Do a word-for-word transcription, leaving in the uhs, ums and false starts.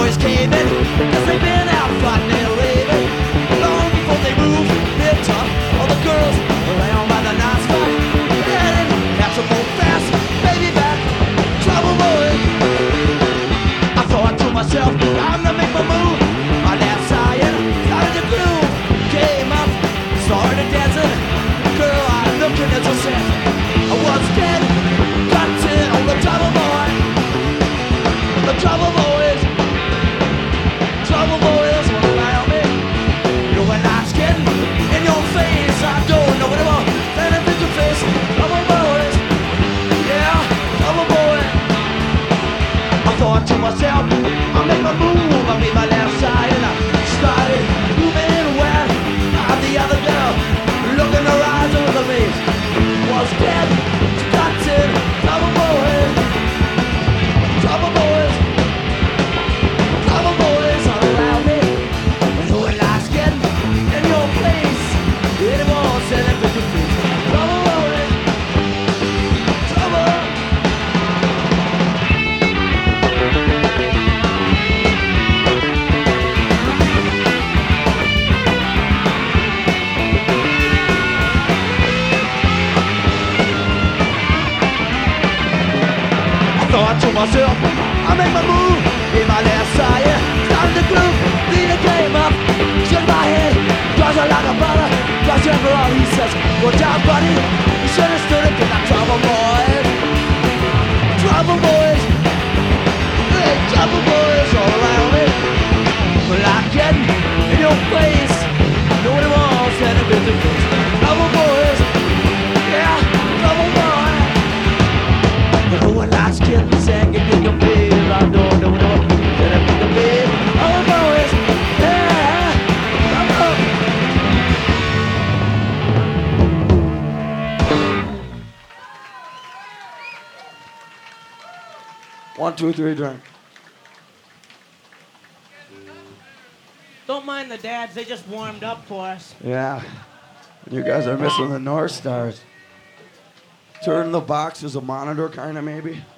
boys came in, cause they've been out fighting and raving. Long before they moved, they're tough. All the girls around by the night spot. Heading, have some more fast, baby back, trouble boy. I thought to myself, I'm gonna make my move. My left side started to groove. Came up, started dancing. Girl, I'm looking at yourself. I was dead, got it on the trouble boy. The trouble boys, trouble boys won't allow me. You know when I'm skin in your face, I don't know what it was. Then I think your face, trouble boys, yeah, trouble boy. I thought to myself, I'll make my move, I made my left side and I started moving where I'm the other girl, looking her eyes over me. Was dead, got it, trouble boys, trouble boys. Thought to myself, I make my move in my left side, yeah. Started to groove, leader came up, shook my head, draws her like a brother, draws her for all he says. Good job, buddy, you should have stood up to that trouble boys. Trouble boys, hey, trouble boys all around me. Well, I get in your face, know what it was, and a bit of face. Trouble boys, yeah, trouble boys. When I skin the sand, get in your bed, I don't know what I'm gonna be the bed. Oh, boys, yeah, come on. One, two, three, drink. Don't mind the dads, they just warmed up for us. Yeah, you guys are missing the North Stars. Turn the box as a monitor, kind of, maybe.